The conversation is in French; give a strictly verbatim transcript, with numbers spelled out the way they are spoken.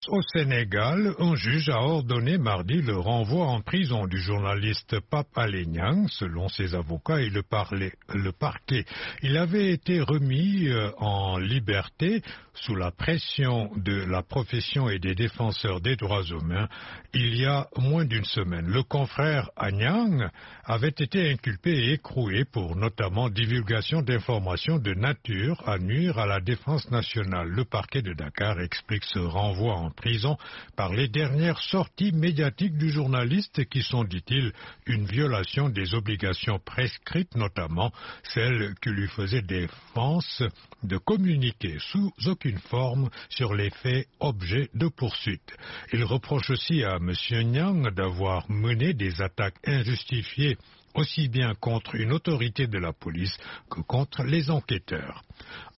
Au Sénégal, un juge a ordonné mardi le renvoi en prison du journaliste Pape Alé Niang, selon ses avocats et le, parler- le parquet. Il avait été remis euh, en liberté sous la pression de la profession et des défenseurs des droits humains il y a moins d'une semaine. Le confrère Anyang avait été inculpé et écroué pour notamment divulgation d'informations de nature à nuire à la défense nationale. Le parquet de Dakar explique ce renvoi en prison par les dernières sorties médiatiques du journaliste qui sont, dit-il, une violation des obligations prescrites, notamment celle qui lui faisait défense de communiquer sous aucune forme sur les faits objets de poursuite. Il reproche aussi à M. Niang d'avoir mené des attaques injustifiées aussi bien contre une autorité de la police que contre les enquêteurs.